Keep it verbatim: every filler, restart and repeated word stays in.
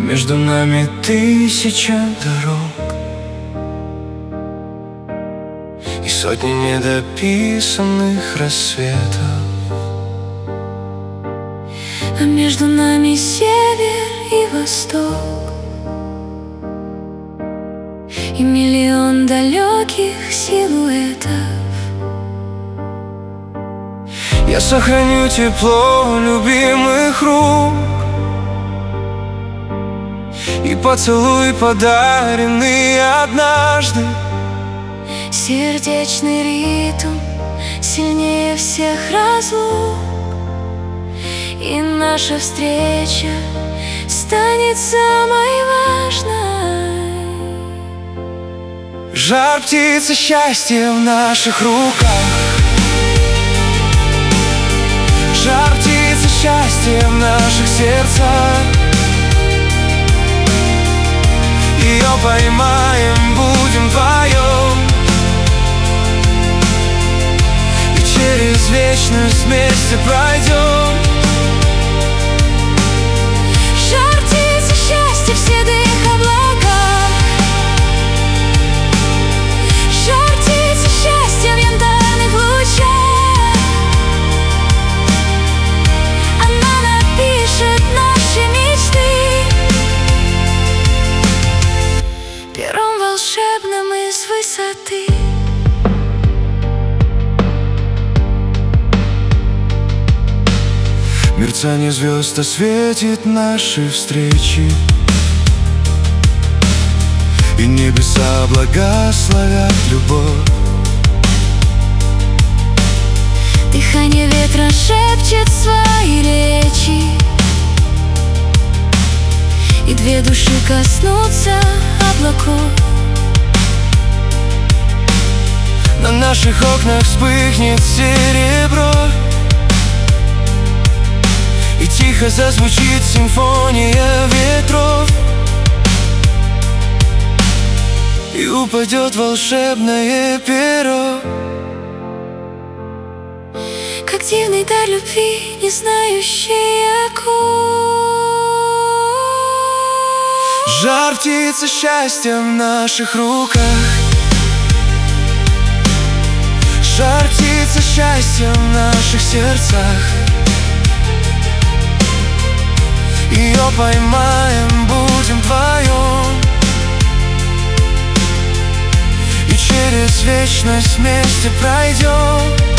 Между нами тысяча дорог и сотни недописанных рассветов. А между нами север и восток, и миллион далеких силуэтов. Я сохраню тепло любимых рук и поцелуй, подаренный однажды. Сердечный ритм сильнее всех разлук, и наша встреча станет самой важной. Жар птицы счастья в наших руках, жар птицы счастья в наших сердцах. Ее поймаем, будем вдвоем, и через вечность вместе пройдем. Жар птицы счастья в седых облаках, жар птицы счастья в янтарных лучах. Она напишет наши мечты пером волшебным из высоты. Мерцание звезд осветит наши встречи, и небеса благословят любовь. Дыхание ветра шепчет свои речи, и две души коснутся облаков. На наших окнах вспыхнет серебро, и тихо зазвучит симфония ветров, и упадет волшебное перо. Как дивный дар любви, не знающий оков. Жар птицы счастья в наших руках, жар птицы счастья в наших сердцах. Ее поймаем, будем вдвоем, и через вечность вместе пройдем.